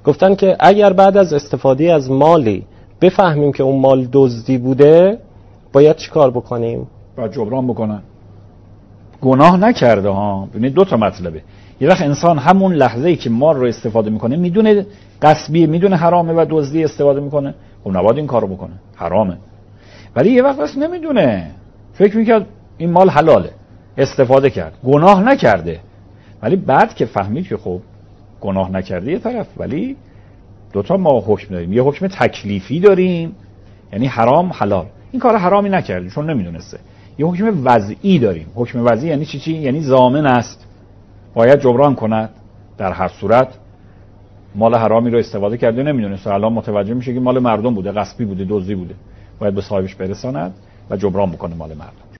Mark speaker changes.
Speaker 1: گفتن که اگر بعد از استفاده از مالی بفهمیم که اون مال دزدی بوده، باید چیکار بکنیم؟
Speaker 2: باید جبران بکنن. گناه نکرده ها. ببینید دو تا مطلبه. یه وقت انسان همون لحظه‌ای که مال رو استفاده میکنه میدونه غصبیه، میدونه حرامه و دزدی استفاده میکنه، خب نباید این کارو بکنه، حرامه. ولی یه وقت اصلا نمیدونه، فکر میکرد این مال حلاله، استفاده کرد، گناه نکرده. ولی بعد که فهمید که خب گناه نکرده یه طرف، ولی دوتا ما حکم داریم. یه حکم تکلیفی داریم، یعنی حرام حلال، این کار حرامی نکرده چون نمیدونسته. یه حکم وضعی داریم. حکم وضعی یعنی چی؟ یعنی ضامن است، باید جبران کند. در هر صورت مال حرامی رو استفاده کرده نمیدونسته، الان متوجه میشه که مال مردم بوده، غصبی بوده، دزدی بوده، باید به صاحبش برساند و جبران بکنه مال مردم.